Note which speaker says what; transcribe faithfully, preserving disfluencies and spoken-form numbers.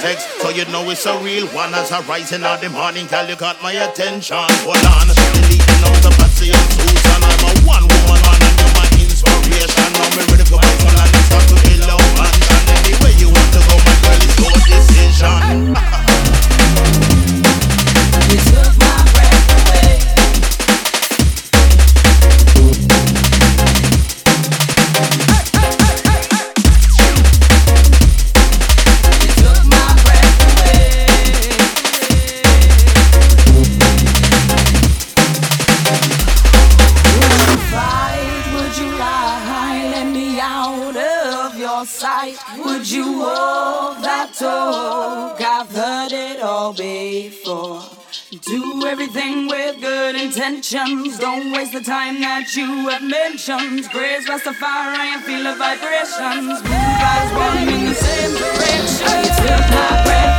Speaker 1: text, so you know it's a real one. As I rise in the morning, girl, you got my attention. Hold on, deleting out the Patsy and Susan. I'm a one woman man and you're my inspiration. Now me ready for my son and it's time to be love man. And anywhere you want to go, my girl, it's your decision.
Speaker 2: You took my breath away. Sight. Would you walk that talk? I've heard it all before. Do everything with good intentions. Don't waste the time that you have mentioned. Praise Rastafari and feel the vibrations. Move as one in the same direction. You took my breath